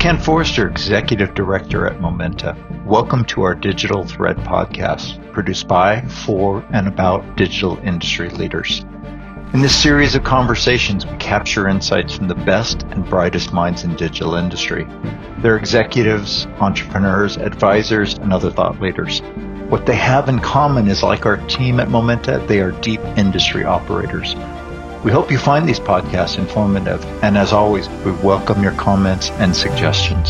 Ken Forrester, Executive Director at Momenta. Welcome to our Digital Thread podcast, produced by, for, and about digital industry leaders. In this series of conversations, we capture insights from the best and brightest minds in digital industry. They're executives, entrepreneurs, advisors, and other thought leaders. What they have in common is, like our team at Momenta, they are deep industry operators. We hope you find these podcasts informative, and as always, we welcome your comments and suggestions.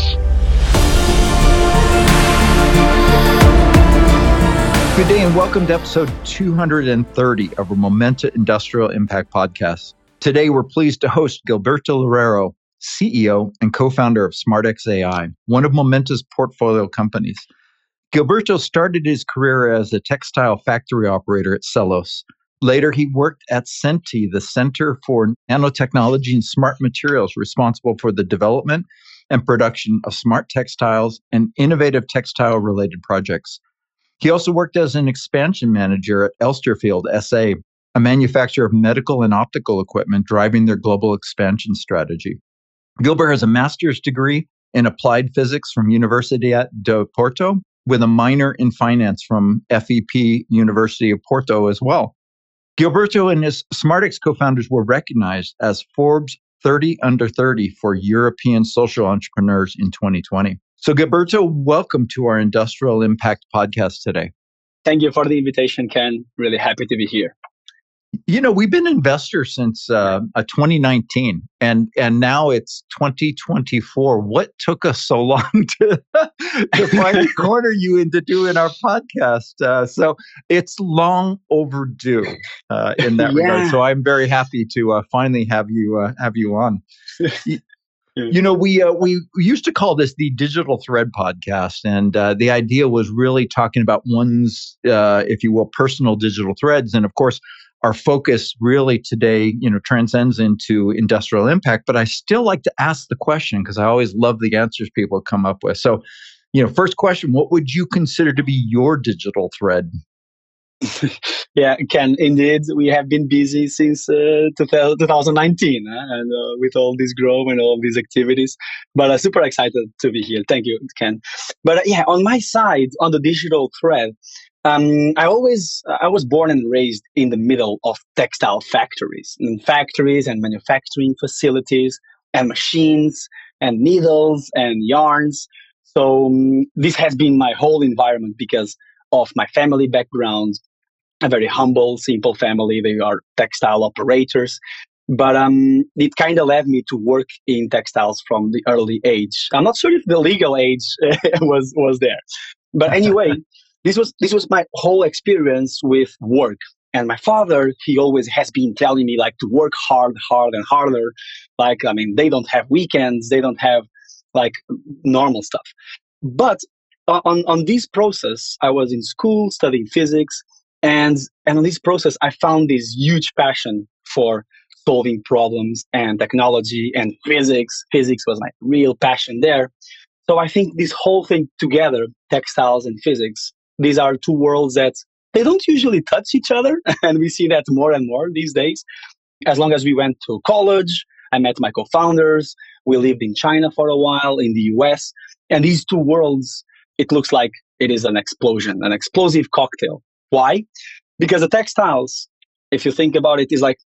Good day and welcome to episode 230 of our Momenta Industrial Impact Podcast. Today, we're pleased to host Gilberto Loureiro, CEO and co-founder of SmartX AI, one of Momenta's portfolio companies. Gilberto started his career as a textile factory operator at Celos. Later, he worked at Senti, the Center for Nanotechnology and Smart Materials, responsible for the development and production of smart textiles and innovative textile-related projects. He also worked as an expansion manager at Elsterfield SA, a manufacturer of medical and optical equipment driving their global expansion strategy. Gilbert has a master's degree in applied physics from Universidade do Porto, with a minor in finance from FEP University of Porto as well. Gilberto and his SmartX co-founders were recognized as Forbes 30 Under 30 for European social entrepreneurs in 2020. So Gilberto, welcome to our Industrial Impact Podcast today. Thank you for the invitation, Ken. Really happy to be here. You know, we've been investors since 2019, and now it's 2024. What took us so long to finally corner you into doing our podcast? So it's long overdue in that regard. So I'm very happy to finally have you on. You know, we used to call this the Digital Thread Podcast, and the idea was really talking about one's, if you will, personal digital threads, and of course. Our focus really today, transcends into industrial impact, but I still like to ask the question because I always love the answers people come up with. So, first question, what would you consider to be your digital thread? Yeah, Ken, indeed, we have been busy since 2019 and with all this growth and all these activities, but super excited to be here. Thank you, Ken. But on my side, on the digital thread, I was born and raised in the middle of textile factories and manufacturing facilities and machines and needles and yarns. So this has been my whole environment because of my family background, a very humble, simple family. They are textile operators. But it kind of led me to work in textiles from the early age. I'm not sure if the legal age was there. But anyway, this was my whole experience with work. And my father, he always has been telling me to work hard and harder. They don't have weekends. They don't have normal stuff. But on this process, I was in school studying physics. And on this process, I found this huge passion for solving problems and technology and physics. Physics was my real passion there. So I think this whole thing together, textiles and physics, these are two worlds that they don't usually touch each other. And we see that more and more these days. As long as we went to college, I met my co-founders. We lived in China for a while, in the US. And these two worlds, it looks like it is an explosion, an explosive cocktail. Why? Because the textiles, if you think about it,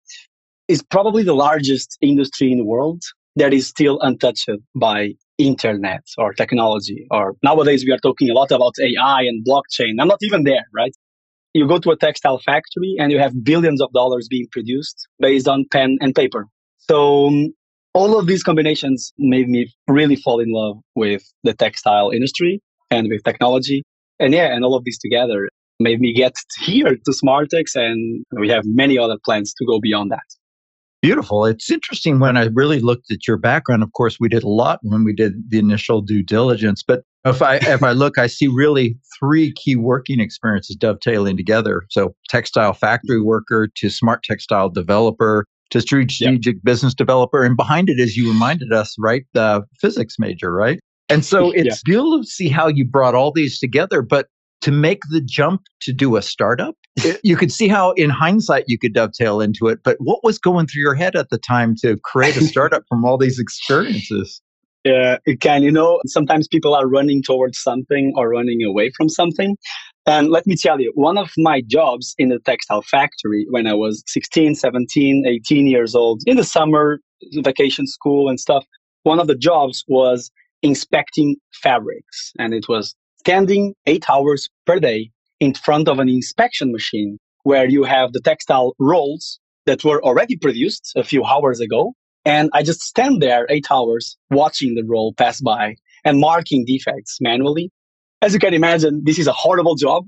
is probably the largest industry in the world that is still untouched by internet or technology. Or nowadays we are talking a lot about AI and blockchain. I'm not even there, right? You go to a textile factory and you have billions of dollars being produced based on pen and paper. So all of these combinations made me really fall in love with the textile industry and with technology. And all of this together made me get here to SmartX, and we have many other plans to go beyond that. Beautiful. It's interesting when I really looked at your background. Of course, we did a lot when we did the initial due diligence, but if I look, I see really three key working experiences dovetailing together. So textile factory worker to smart textile developer to strategic business developer. And behind it, as you reminded us, right, the physics major, right? And so it's beautiful to see how you brought all these together, but to make the jump to do a startup, you could see how in hindsight you could dovetail into it. But what was going through your head at the time to create a startup from all these experiences? Yeah, it can. Sometimes people are running towards something or running away from something. And let me tell you, one of my jobs in the textile factory when I was 16, 17, 18 years old, in the summer, vacation school and stuff, one of the jobs was inspecting fabrics. And it was standing 8 hours per day in front of an inspection machine where you have the textile rolls that were already produced a few hours ago, and I just stand there 8 hours watching the roll pass by and marking defects manually. As you can imagine, this is a horrible job.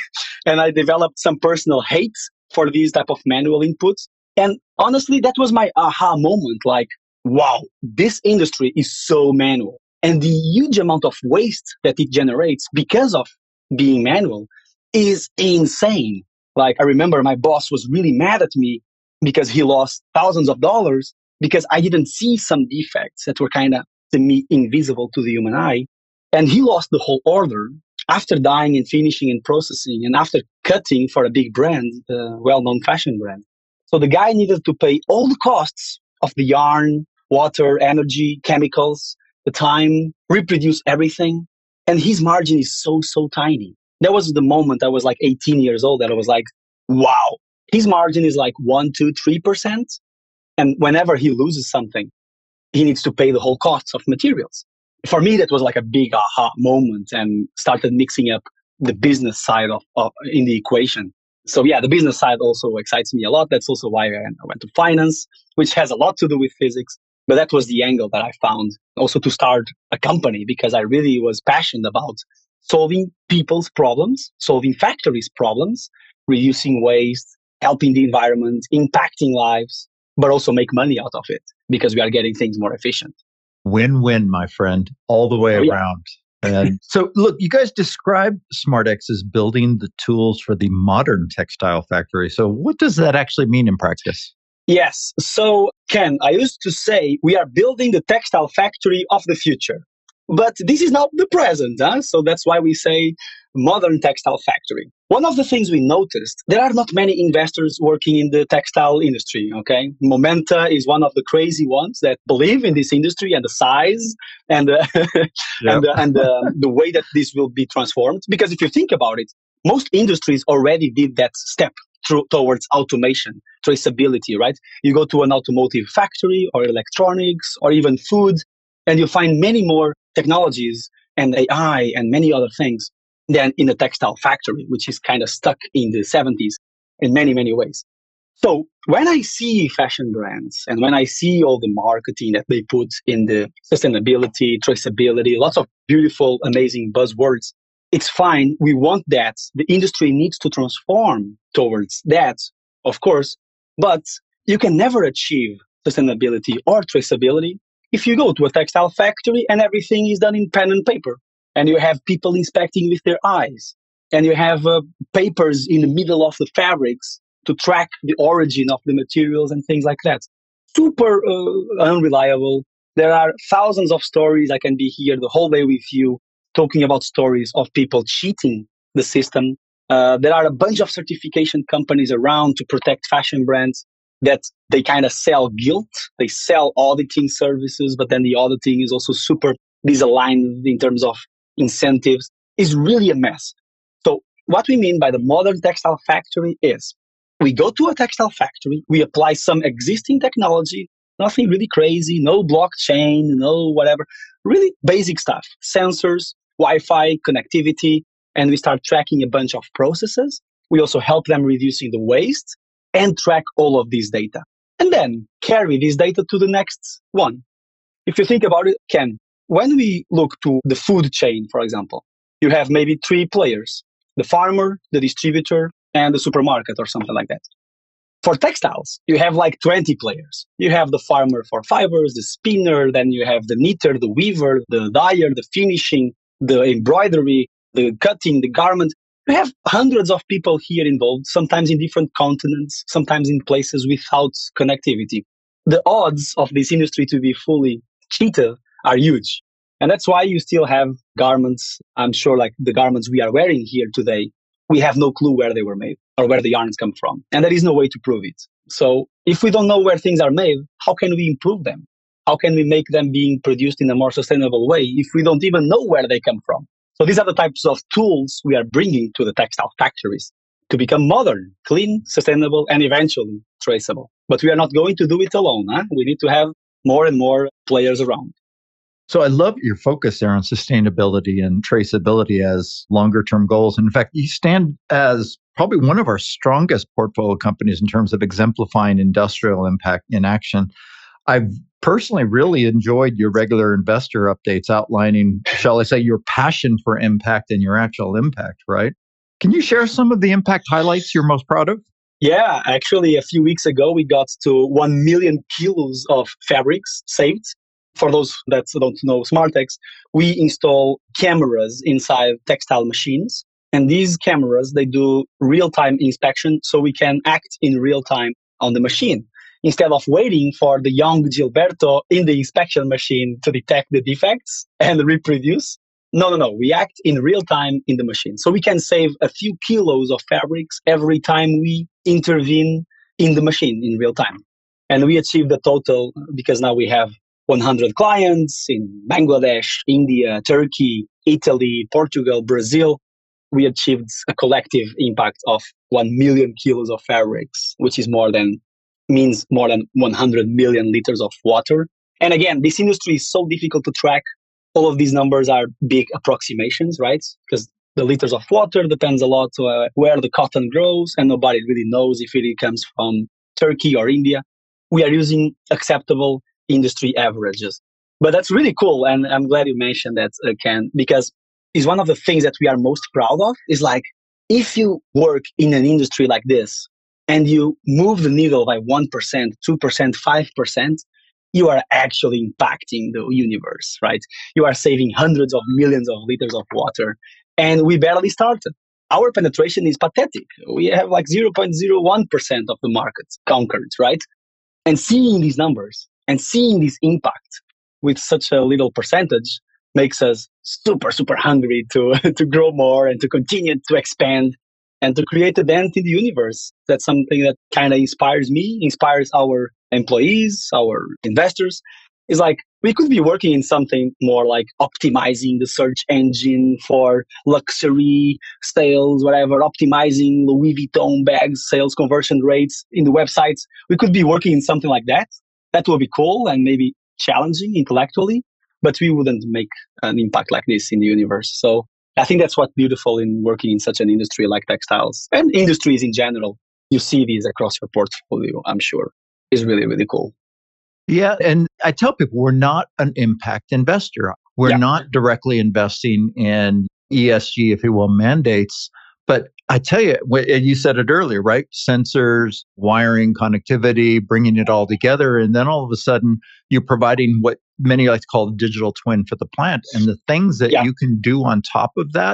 And I developed some personal hate for these type of manual inputs. And honestly, that was my aha moment. Like, wow, this industry is so manual. And the huge amount of waste that it generates because of being manual is insane. Like, I remember my boss was really mad at me because he lost thousands of dollars because I didn't see some defects that were kind of to me invisible to the human eye. And he lost the whole order after dyeing and finishing and processing and after cutting for a big brand, a well-known fashion brand. So the guy needed to pay all the costs of the yarn, water, energy, chemicals, the time, reproduce everything. And his margin is so, so tiny. That was the moment I was like 18 years old that I was like, wow, his margin is like 1, 2, 3%. And whenever he loses something, he needs to pay the whole costs of materials. For me, that was like a big aha moment and started mixing up the business side of in the equation. So yeah, the business side also excites me a lot. That's also why I went to finance, which has a lot to do with physics. But that was the angle that I found also to start a company because I really was passionate about solving people's problems, solving factories' problems, reducing waste, helping the environment, impacting lives, but also make money out of it because we are getting things more efficient. Win-win, my friend, all the way Oh, yeah. around. And so, look, you guys describe SmartX as building the tools for the modern textile factory. So, what does that actually mean in practice? Yes. So, Ken, I used to say we are building the textile factory of the future. But this is not the present. Huh? So that's why we say modern textile factory. One of the things we noticed, there are not many investors working in the textile industry. Okay. Momenta is one of the crazy ones that believe in this industry and the size and Yep. the way that this will be transformed. Because if you think about it, most industries already did that step towards automation, traceability, right? You go to an automotive factory or electronics or even food, and you find many more technologies and AI and many other things than in a textile factory, which is kind of stuck in the 70s in many, many ways. So when I see fashion brands and when I see all the marketing that they put in the sustainability, traceability, lots of beautiful, amazing buzzwords, it's fine. We want that. The industry needs to transform towards that, of course, but you can never achieve sustainability or traceability if you go to a textile factory and everything is done in pen and paper and you have people inspecting with their eyes and you have papers in the middle of the fabrics to track the origin of the materials and things like that. Super unreliable. There are thousands of stories. I can be here the whole day with you talking about stories of people cheating the system. There are a bunch of certification companies around to protect fashion brands that they kind of sell guilt. They sell auditing services, but then the auditing is also super misaligned in terms of incentives. It's really a mess. So what we mean by the modern textile factory is we go to a textile factory, we apply some existing technology, nothing really crazy, no blockchain, no whatever, really basic stuff, sensors, Wi-Fi, connectivity, and we start tracking a bunch of processes. We also help them reducing the waste and track all of these data. And then carry this data to the next one. If you think about it, Ken, when we look to the food chain, for example, you have maybe 3 players, the farmer, the distributor, and the supermarket or something like that. For textiles, you have like 20 players. You have the farmer for fibers, the spinner, then you have the knitter, the weaver, the dyer, the finishing, the embroidery, the cutting, the garment. You have hundreds of people here involved, sometimes in different continents, sometimes in places without connectivity. The odds of this industry to be fully cheated are huge. And that's why you still have garments. I'm sure like the garments we are wearing here today, we have no clue where they were made or where the yarns come from. And there is no way to prove it. So if we don't know where things are made, how can we improve them? how can we make them being produced in a more sustainable way if we don't even know where they come from? So these are the types of tools we are bringing to the textile factories to become modern, clean, sustainable, and eventually traceable. But we are not going to do it alone. Huh? We need to have more and more players around. So I love your focus there on sustainability and traceability as longer term goals. And in fact, you stand as probably one of our strongest portfolio companies in terms of exemplifying industrial impact in action. I've personally really enjoyed your regular investor updates outlining, shall I say, your passion for impact and your actual impact, right? Can you share some of the impact highlights you're most proud of? Yeah, actually, a few weeks ago, we got to 1 million kilos of fabrics saved. For those that don't know Smartex, we install cameras inside textile machines. And these cameras, they do real-time inspection so we can act in real time on the machine. Instead of waiting for the young Gilberto in the inspection machine to detect the defects and reproduce, no. We act in real time in the machine. So we can save a few kilos of fabrics every time we intervene in the machine in real time. And we achieved a total because now we have 100 clients in Bangladesh, India, Turkey, Italy, Portugal, Brazil. We achieved a collective impact of 1 million kilos of fabrics, which is means more than 100 million liters of water. And again, this industry is so difficult to track. All of these numbers are big approximations, right? Because the liters of water depends a lot where the cotton grows, and nobody really knows if it comes from Turkey or India. We are using acceptable industry averages. But that's really cool, and I'm glad you mentioned that, Ken, because it's one of the things that we are most proud of is like, if you work in an industry like this and you move the needle by 1%, 2%, 5%, you are actually impacting the universe, right? You are saving hundreds of millions of liters of water. And we barely started. Our penetration is pathetic. We have like 0.01% of the market conquered, right? And seeing these numbers and seeing this impact with such a little percentage makes us super, super hungry to, to grow more and to continue to expand and to create a dent in the universe. That's something that kind of inspires me, inspires our employees, our investors. Is like we could be working in something more like optimizing the search engine for luxury sales, whatever, optimizing Louis Vuitton bags, sales conversion rates in the websites. We could be working in something like that. That will be cool and maybe challenging intellectually, but we wouldn't make an impact like this in the universe. So I think that's what's beautiful in working in such an industry like textiles and industries in general. You see these across your portfolio, I'm sure. Is really, really cool. Yeah. And I tell people we're not an impact investor. We're Yeah. not directly investing in ESG, if you will, mandates. But I tell you, and you said it earlier, right? Sensors, wiring, connectivity, bringing it all together. And then all of a sudden, you're providing what many like to call a digital twin for the plant. And the things that you can do on top of that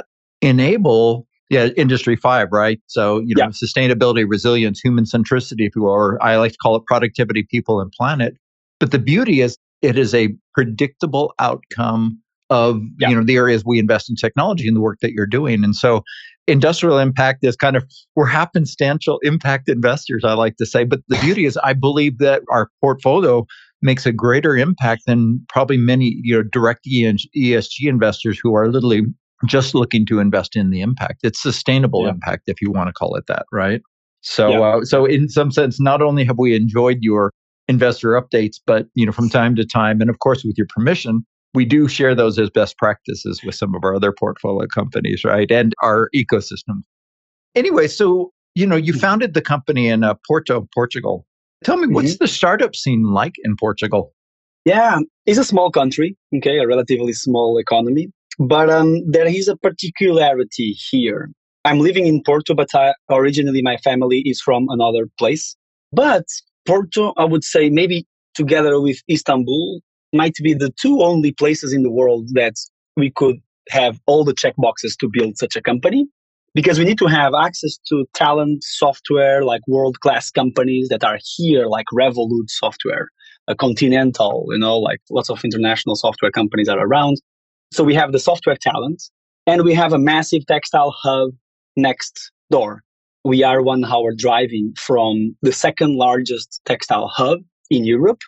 enable Industry 5, right? So, sustainability, resilience, human centricity, if you will, or I like to call it productivity, people, and planet. But the beauty is it is a predictable outcome of the areas we invest in technology and the work that you're doing. And so industrial impact is kind of, we're happenstantial impact investors, I like to say. But the beauty is I believe that our portfolio makes a greater impact than probably many direct ESG investors who are literally just looking to invest in the impact. It's sustainable impact, if you want to call it that, right? So, so in some sense, not only have we enjoyed your investor updates, but from time to time, and of course with your permission, we do share those as best practices with some of our other portfolio companies, right? And our ecosystem. Anyway, so you founded the company in Porto, Portugal. Tell me, what's the startup scene like in Portugal? Yeah, it's a small country, okay, a relatively small economy, but there is a particularity here. I'm living in Porto, but originally my family is from another place. But Porto, I would say maybe together with Istanbul, might be the two only places in the world that we could have all the checkboxes to build such a company. Because we need to have access to talent, software, like world-class companies that are here, like Revolut Software, Continental, like lots of international software companies are around. So we have the software talent, and we have a massive textile hub next door. We are 1 hour driving from the second largest textile hub in Europe.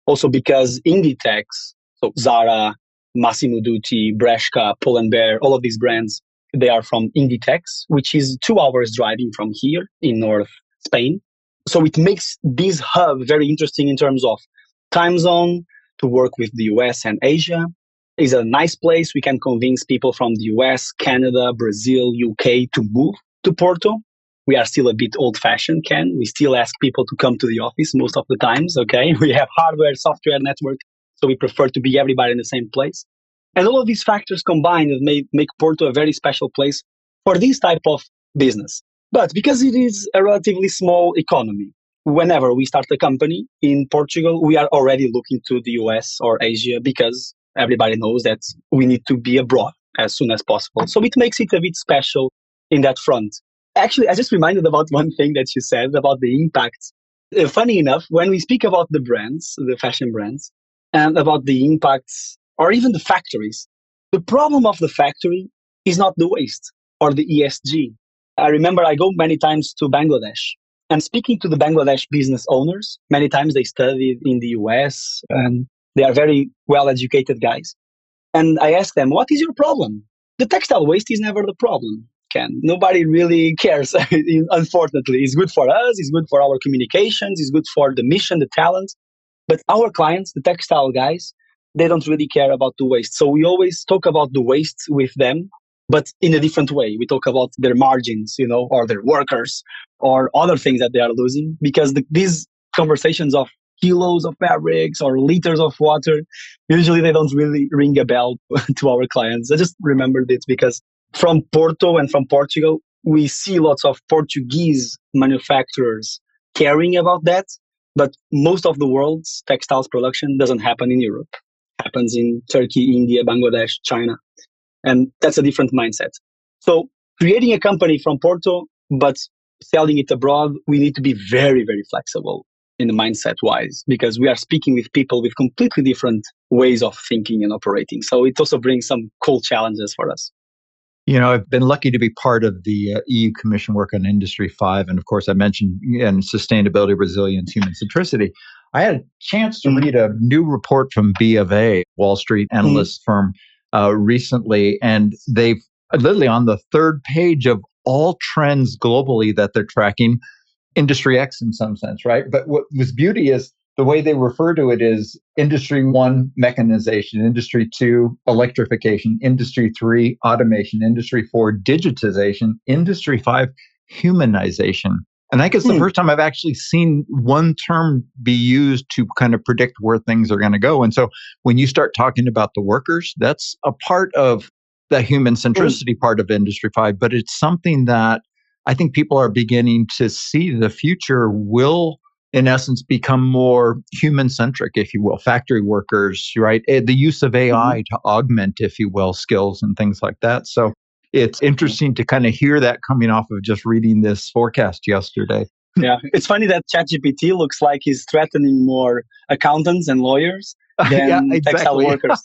Also because Inditex, so Zara, Massimo Dutti, Bershka, Pull&Bear, all of these brands, they are from Inditex, which is 2 hours driving from here in North Spain. So it makes this hub very interesting in terms of time zone to work with the US and Asia. It's a nice place. We can convince people from the US, Canada, Brazil, UK to move to Porto. We are still a bit old fashioned, Ken. We still ask people to come to the office most of the times. Okay. We have hardware, software, network. So we prefer to be everybody in the same place. And all of these factors combined make Porto a very special place for this type of business. But because it is a relatively small economy, whenever we start a company in Portugal, we are already looking to the US or Asia because everybody knows that we need to be abroad as soon as possible. So it makes it a bit special in that front. Actually, I just reminded about one thing that you said about the impact. Funny enough, when we speak about the brands, the fashion brands, and about the impacts or even the factories, the problem of the factory is not the waste or the ESG. I remember I go many times to Bangladesh and speaking to the Bangladesh business owners. Many times they studied in the US and they are very well educated guys. And I ask them, what is your problem? The textile waste is never the problem, Ken. Nobody really cares, unfortunately. It's good for us, it's good for our communications, it's good for the mission, the talent. But our clients, the textile guys, they don't really care about the waste. So we always talk about the waste with them, but in a different way. We talk about their margins, or their workers or other things that they are losing because these conversations of kilos of fabrics or liters of water, usually they don't really ring a bell to our clients. I just remembered it because from Porto and from Portugal, we see lots of Portuguese manufacturers caring about that. But most of the world's textiles production doesn't happen in Europe. It happens in Turkey, India, Bangladesh, China. And that's a different mindset. So creating a company from Porto, but selling it abroad, we need to be very, very flexible in the mindset wise, because we are speaking with people with completely different ways of thinking and operating. So it also brings some cool challenges for us. I've been lucky to be part of the EU Commission work on Industry 5. And of course, I mentioned sustainability, resilience, human centricity. I had a chance to read a new report from B of A, Wall Street analyst firm, recently. And they've literally on the third page of all trends globally that they're tracking, Industry X in some sense, right? But what was beauty is the way they refer to it is Industry 1, mechanization, Industry 2, electrification, Industry 3, automation, Industry 4, digitization, Industry 5, humanization. And I guess the first time I've actually seen one term be used to kind of predict where things are going to go. And so when you start talking about the workers, that's a part of the human centricity part of Industry 5, but it's something that I think people are beginning to see the future will, in essence, become more human-centric, if you will, factory workers, right? The use of AI to augment, if you will, skills and things like that. So it's interesting to kind of hear that coming off of just reading this forecast yesterday. Yeah, it's funny that ChatGPT looks like he's threatening more accountants and lawyers than textile workers.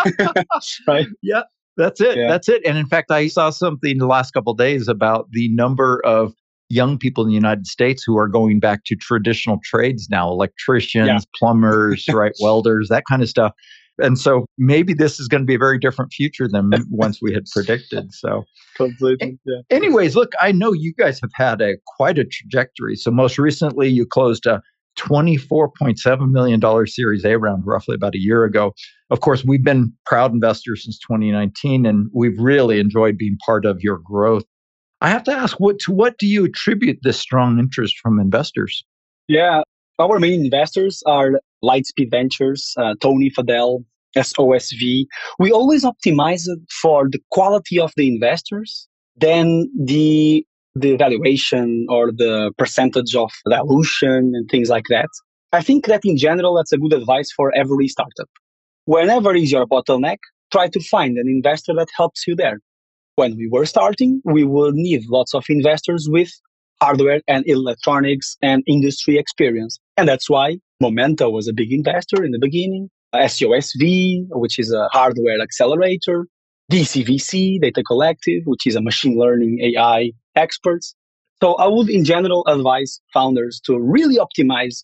Right? Yeah, that's it. Yeah. That's it. And in fact, I saw something the last couple of days about the number of young people in the United States who are going back to traditional trades now, electricians, plumbers, right, welders, that kind of stuff. And so maybe this is going to be a very different future than once we had predicted. So completely. Yeah. Anyways, look, I know you guys have had quite a trajectory. So most recently you closed a $24.7 million Series A round roughly about a year ago. Of course, we've been proud investors since 2019, and we've really enjoyed being part of your growth. I have to ask, to what do you attribute this strong interest from investors? Yeah, our main investors are Lightspeed Ventures, Tony Fadell, SOSV. We always optimize it for the quality of the investors, then the valuation or the percentage of dilution and things like that. I think that in general, that's a good advice for every startup. Whenever is your bottleneck, try to find an investor that helps you there. When we were starting, we would need lots of investors with hardware and electronics and industry experience. And that's why Momenta was a big investor in the beginning, SOSV, which is a hardware accelerator, DCVC, Data Collective, which is a machine learning AI experts. So I would in general advise founders to really optimize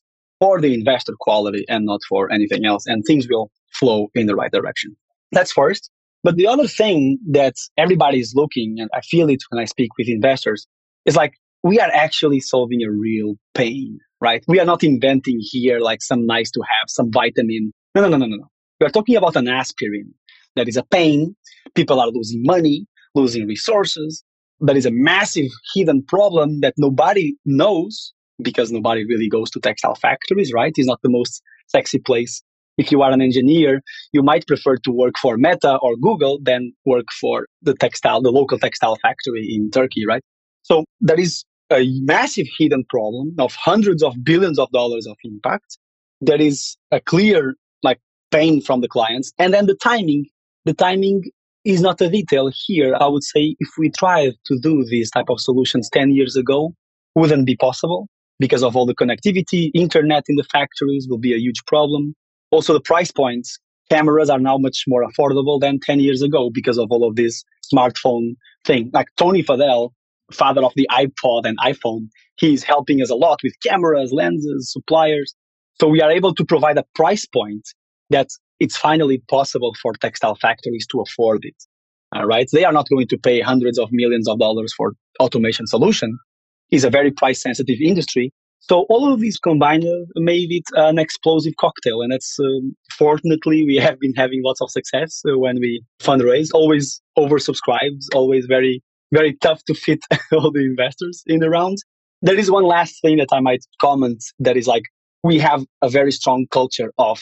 for the investor quality and not for anything else. And things will flow in the right direction. That's first. But the other thing that everybody is looking, and I feel it when I speak with investors, is like we are actually solving a real pain, right? We are not inventing here like some nice to have, some vitamin. No, no, no, no, no, no. We are talking about an aspirin that is a pain. People are losing money, losing resources. That is a massive hidden problem that nobody knows because nobody really goes to textile factories, right? It's not the most sexy place. If you are an engineer, you might prefer to work for Meta or Google than work for the local textile factory in Turkey, right? So there is a massive hidden problem of hundreds of billions of dollars of impact. There is a clear like pain from the clients. And then the timing is not a detail here. I would say if we tried to do these type of solutions 10 years ago, wouldn't be possible because of all the connectivity. Internet in the factories will be a huge problem. Also, the price points, cameras are now much more affordable than 10 years ago because of all of this smartphone thing. Like Tony Fadell, father of the iPod and iPhone, he's helping us a lot with cameras, lenses, suppliers. So we are able to provide a price point that it's finally possible for textile factories to afford it. All right. They are not going to pay hundreds of millions of dollars for automation solution. It's a very price sensitive industry. So all of these combined made it an explosive cocktail. And it's fortunately, we have been having lots of success when we fundraise, always oversubscribed, always very, very tough to fit all the investors in the rounds. There is one last thing that I might comment that is like, we have a very strong culture of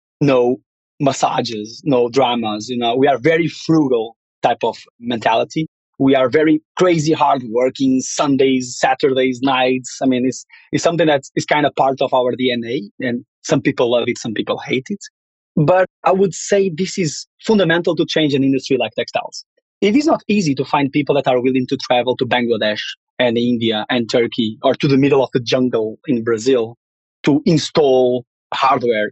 no massages, no dramas. We are very frugal type of mentality. We are very crazy hard working Sundays, Saturdays, nights. I mean, it's something that is kind of part of our DNA, and some people love it, some people hate it. But I would say this is fundamental to change an industry like textiles. It is not easy to find people that are willing to travel to Bangladesh and India and Turkey or to the middle of the jungle in Brazil to install hardware,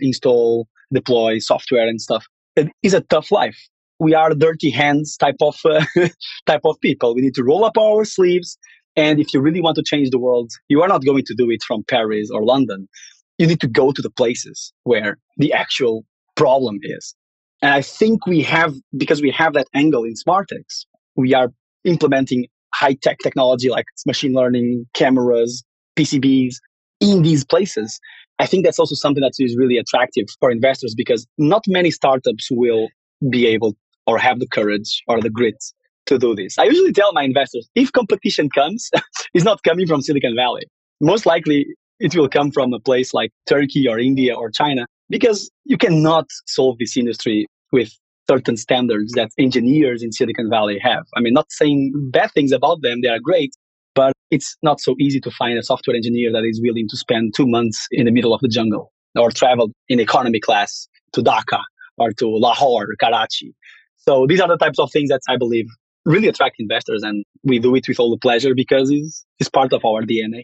deploy software and stuff. It is a tough life. We are dirty hands type of type of people. We need to roll up our sleeves. And if you really want to change the world, you are not going to do it from Paris or London. You need to go to the places where the actual problem is. And I think because we have that angle in SmartX, we are implementing high-tech technology like machine learning, cameras, PCBs in these places. I think that's also something that is really attractive for investors because not many startups will be able or have the courage or the grit to do this. I usually tell my investors, if competition comes, it's not coming from Silicon Valley. Most likely it will come from a place like Turkey or India or China because you cannot solve this industry with certain standards that engineers in Silicon Valley have. I mean, not saying bad things about them, they are great, but it's not so easy to find a software engineer that is willing to spend 2 months in the middle of the jungle or travel in economy class to Dhaka or to Lahore, Karachi. So these are the types of things that I believe really attract investors, and we do it with all the pleasure because it's part of our DNA.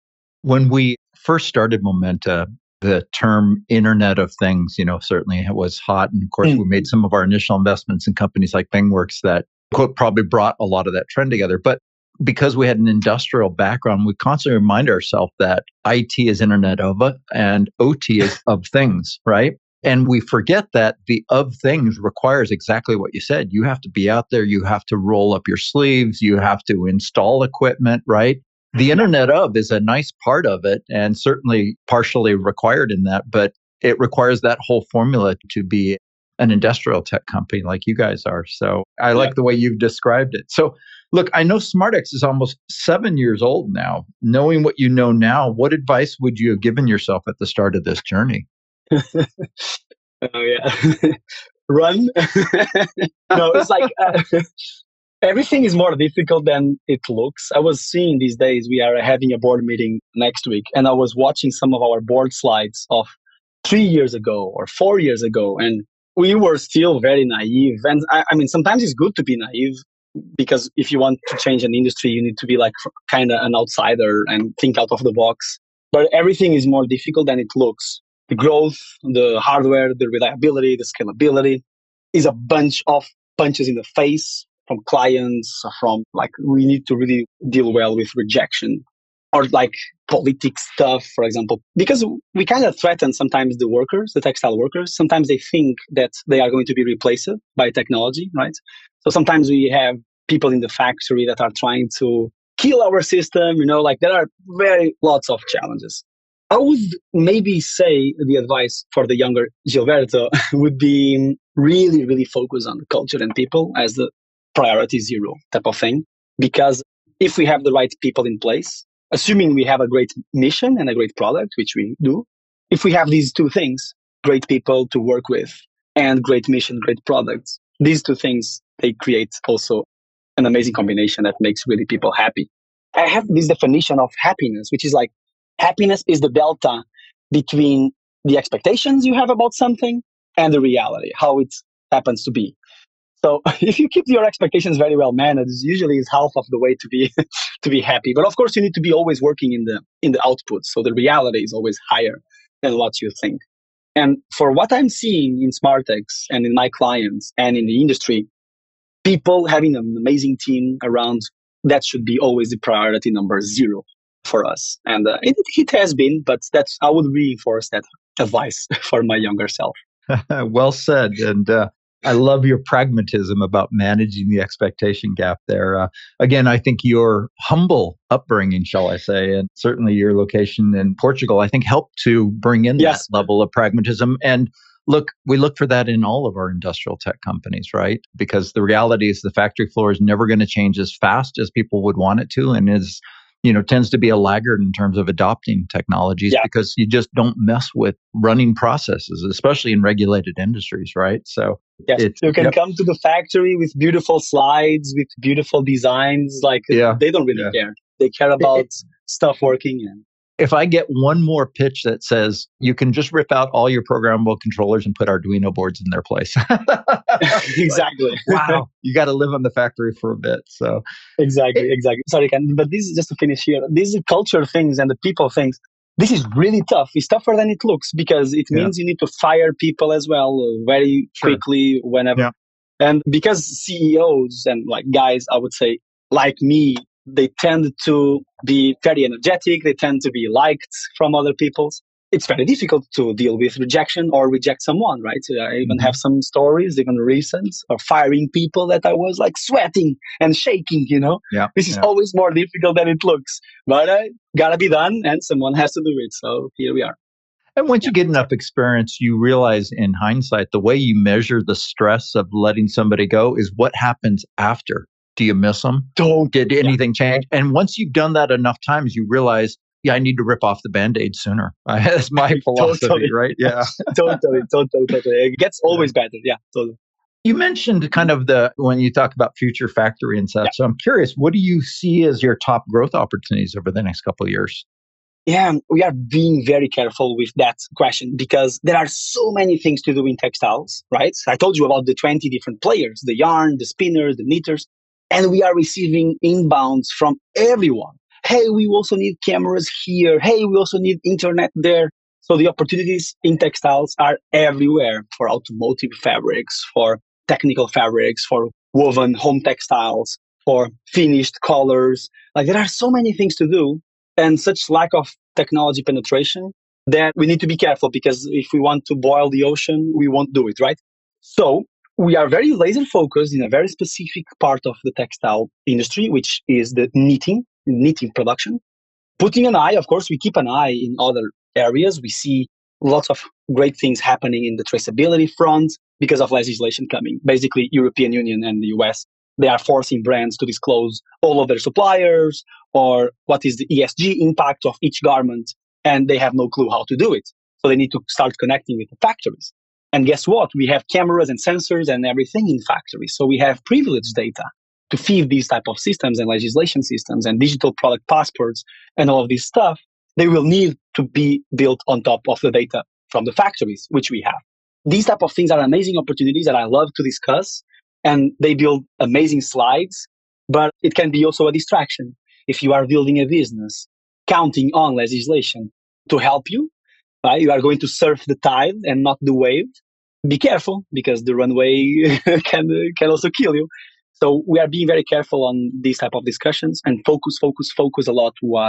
When we first started Momenta, the term Internet of Things, certainly was hot. And of course, we made some of our initial investments in companies like ThingWorx that quote probably brought a lot of that trend together. But because we had an industrial background, we constantly remind ourselves that IT is Internet of and OT is of things, right? And we forget that the of things requires exactly what you said. You have to be out there. You have to roll up your sleeves. You have to install equipment, right? The Internet of is a nice part of it and certainly partially required in that, but it requires that whole formula to be an industrial tech company like you guys are. So I like the way you've described it. So look, I know SmartX is almost 7 years old now. Knowing what you know now, what advice would you have given yourself at the start of this journey? Oh, yeah. Run. No, it's like everything is more difficult than it looks. I was seeing these days, we are having a board meeting next week, and I was watching some of our board slides of 3 years ago or 4 years ago, and we were still very naive. And I mean, sometimes it's good to be naive because if you want to change an industry, you need to be like kind of an outsider and think out of the box. But everything is more difficult than it looks. The growth, the hardware, the reliability, the scalability is a bunch of punches in the face from clients, we need to really deal well with rejection. or like politics stuff, for example, because we kind of threaten sometimes the workers, the textile workers. Sometimes they think that they are going to be replaced by technology, right? So sometimes we have people in the factory that are trying to kill our system, like there are very lots of challenges. I would maybe say the advice for the younger Gilberto would be really, really focus on culture and people as the priority zero type of thing. Because if we have the right people in place, assuming we have a great mission and a great product, which we do, if we have these two things, great people to work with and great mission, great products, these two things, they create also an amazing combination that makes really people happy. I have this definition of happiness, which is like happiness is the delta between the expectations you have about something and the reality, how it happens to be. So if you keep your expectations very well managed, usually is half of the way to be to be happy. But of course, you need to be always working in the output, so the reality is always higher than what you think. And for what I'm seeing in SmartX and in my clients and in the industry, people having an amazing team around, that should be always the priority number zero for us. And it has been, but that's I would reinforce that advice for my younger self. Well said. And I love your pragmatism about managing the expectation gap there. Again, I think your humble upbringing, shall I say, and certainly your location in Portugal, I think helped to bring in Yes. that level of pragmatism. And look, we look for that in all of our industrial tech companies, right? Because the reality is the factory floor is never going to change as fast as people would want it to, and tends to be a laggard in terms of adopting technologies because you just don't mess with running processes, especially in regulated industries, right? So yes, you can come to the factory with beautiful slides, with beautiful designs. Like they don't really care. They care about stuff working. And if I get one more pitch that says you can just rip out all your programmable controllers and put Arduino boards in their place. Exactly. Wow. You got to live on the factory for a bit. So exactly. Sorry, Ken, but this is just to finish here. These culture things and the people things, this is really tough. It's tougher than it looks because it means you need to fire people as well very quickly whenever. Yeah. And because CEOs and like guys, I would say, like me, they tend to be very energetic. They tend to be liked from other people. It's very difficult to deal with rejection or reject someone, right? I even have some stories, even recent, of firing people that I was like sweating and shaking, Yeah. This is always more difficult than it looks, but gotta be done and someone has to do it. So here we are. And once you get enough experience, you realize in hindsight, the way you measure the stress of letting somebody go is what happens after. Do you miss them? Did anything change? And once you've done that enough times, you realize, I need to rip off the Band-Aid sooner. That's my philosophy, right? Yeah. Totally. It gets always better. Yeah, totally. You mentioned kind of when you talk about future factory and such. So I'm curious, what do you see as your top growth opportunities over the next couple of years? Yeah, we are being very careful with that question because there are so many things to do in textiles, right? I told you about the 20 different players, the yarn, the spinners, the knitters, and we are receiving inbounds from everyone. Hey, we also need cameras here. Hey, we also need internet there. So the opportunities in textiles are everywhere for automotive fabrics, for technical fabrics, for woven home textiles, for finished colors. Like there are so many things to do and such lack of technology penetration that we need to be careful because if we want to boil the ocean, we won't do it, right? So we are very laser focused in a very specific part of the textile industry, which is the knitting production. Putting an eye, of course, we keep an eye in other areas. We see lots of great things happening in the traceability front because of legislation coming. Basically, European Union and the US, they are forcing brands to disclose all of their suppliers or what is the ESG impact of each garment, and they have no clue how to do it. So they need to start connecting with the factories. And guess what? We have cameras and sensors and everything in factories. So we have privileged data to feed these type of systems and legislation systems and digital product passports and all of this stuff. They will need to be built on top of the data from the factories, which we have. These type of things are amazing opportunities that I love to discuss, and they build amazing slides, but it can be also a distraction. If you are building a business, counting on legislation to help you, right? You are going to surf the tide and not the wave. Be careful because the runway can also kill you. So we are being very careful on these type of discussions and focus a lot what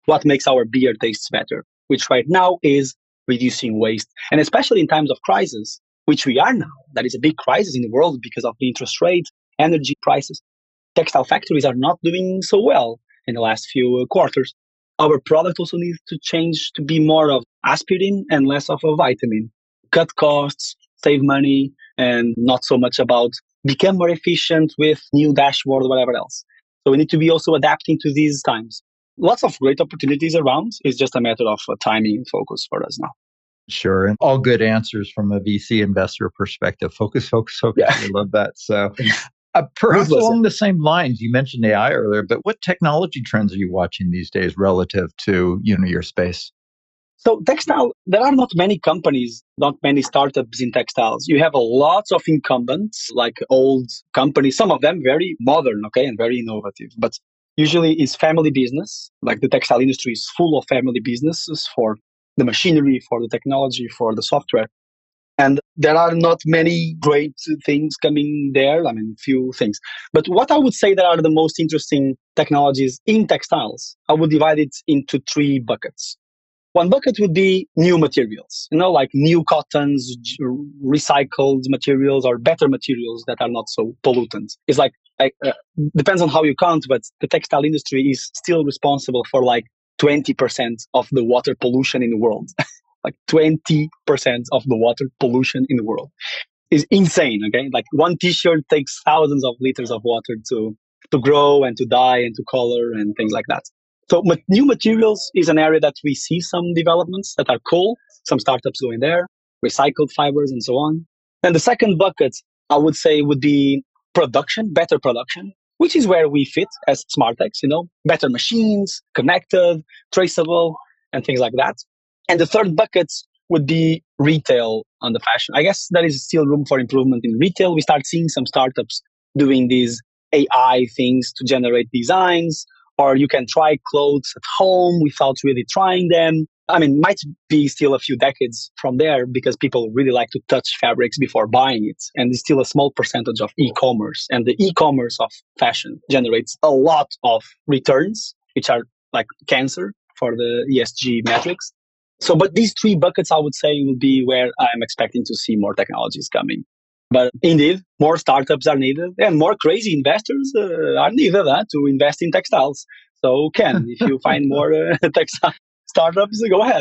what makes our beer taste better, which right now is reducing waste. And especially in times of crisis, which we are now, that is a big crisis in the world because of the interest rate, energy prices. Textile factories are not doing so well in the last few quarters. Our product also needs to change to be more of aspirin and less of a vitamin. Cut costs, save money, and not so much about become more efficient with new dashboard, whatever else. So we need to be also adapting to these times. Lots of great opportunities around. It's just a matter of timing and focus for us now. Sure. And all good answers from a VC investor perspective. Focus, focus, focus. Yeah. I love that. So perhaps along the same lines, you mentioned AI earlier, but what technology trends are you watching these days relative to your space? So textile, there are not many companies, not many startups in textiles. You have a lot of incumbents, like old companies, some of them very modern, okay, and very innovative. But usually it's family business. Like the textile industry is full of family businesses for the machinery, for the technology, for the software. And there are not many great things coming there. I mean, few things. But what I would say that are the most interesting technologies in textiles, I would divide it into three buckets. One bucket would be new materials, like new cottons, recycled materials, or better materials that are not so pollutant. It's depends on how you count, but the textile industry is still responsible for 20% of the water pollution in the world. 20% of the water pollution in the world is insane. Okay, one T-shirt takes thousands of liters of water to grow and to dye and to color and things like that. So new materials is an area that we see some developments that are cool, some startups going there, recycled fibers and so on. And the second bucket, I would say, would be production, better production, which is where we fit as SmartX, better machines, connected, traceable, and things like that. And the third bucket would be retail on the fashion. I guess there is still room for improvement in retail. We start seeing some startups doing these AI things to generate designs, or you can try clothes at home without really trying them. I mean, might be still a few decades from there because people really like to touch fabrics before buying it. And it's still a small percentage of e-commerce. And the e-commerce of fashion generates a lot of returns, which are like cancer for the ESG metrics. So, but these three buckets, I would say, will be where I'm expecting to see more technologies coming. But indeed, more startups are needed and more crazy investors are needed to invest in textiles. So, Ken, if you find more textile startups, go ahead.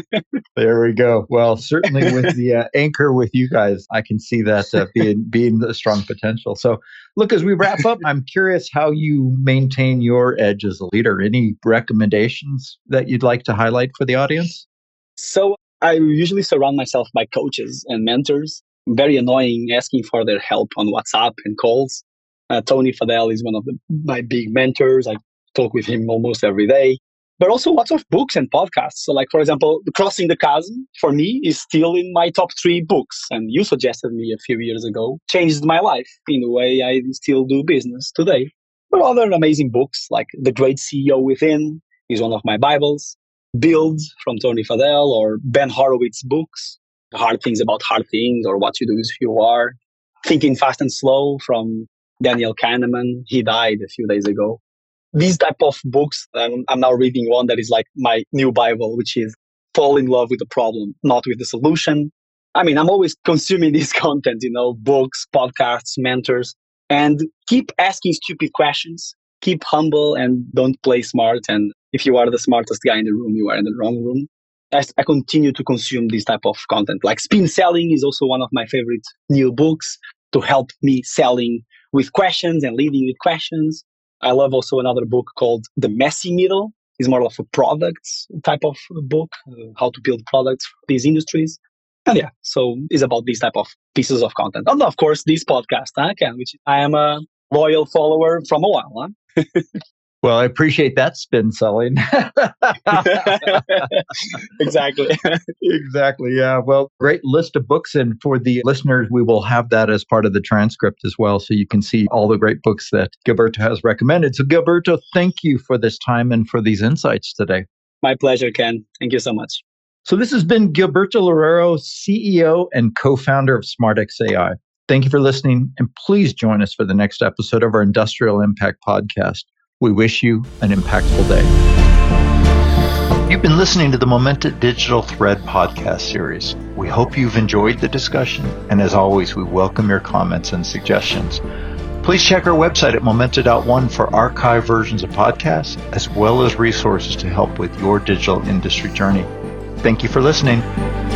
There we go. Well, certainly with the anchor with you guys, I can see that being a strong potential. So, look, as we wrap up, I'm curious how you maintain your edge as a leader. Any recommendations that you'd like to highlight for the audience? So, I usually surround myself by coaches and mentors. Very annoying asking for their help on WhatsApp and calls. Tony Fadell is one of my big mentors. I talk with him almost every day. But also lots of books and podcasts. So for example, Crossing the Chasm, for me, is still in my top 3 books. And you suggested me a few years ago, changed my life in the way I still do business today. But other amazing books like The Great CEO Within is one of my Bibles. Build from Tony Fadell, or Ben Horowitz books, Hard Things About Hard Things, or What You Do Is Who You Are. Thinking Fast and Slow from Daniel Kahneman. He died a few days ago. These type of books, I'm now reading one that is like my new Bible, which is Fall in Love with the Problem, Not with the Solution. I mean, I'm always consuming this content, books, podcasts, mentors, and keep asking stupid questions. Keep humble and don't play smart. And if you are the smartest guy in the room, you are in the wrong room. I continue to consume this type of content. Like Spin Selling is also one of my favorite new books to help me selling with questions and leading with questions. I love also another book called The Messy Middle. It's more of a products type of book, how to build products for these industries. And yeah, so it's about these type of pieces of content. And of course, this podcast, Ken, which I am a loyal follower from a while. Well, I appreciate that spin selling. Exactly. Exactly. Yeah. Well, great list of books. And for the listeners, we will have that as part of the transcript as well. So you can see all the great books that Gilberto has recommended. So Gilberto, thank you for this time and for these insights today. My pleasure, Ken. Thank you so much. So this has been Gilberto Loureiro, CEO and co-founder of SmartX AI. Thank you for listening. And please join us for the next episode of our Industrial Impact Podcast. We wish you an impactful day. You've been listening to the Momenta Digital Thread podcast series. We hope you've enjoyed the discussion, and as always, we welcome your comments and suggestions. Please check our website at momenta.one for archived versions of podcasts, as well as resources to help with your digital industry journey. Thank you for listening.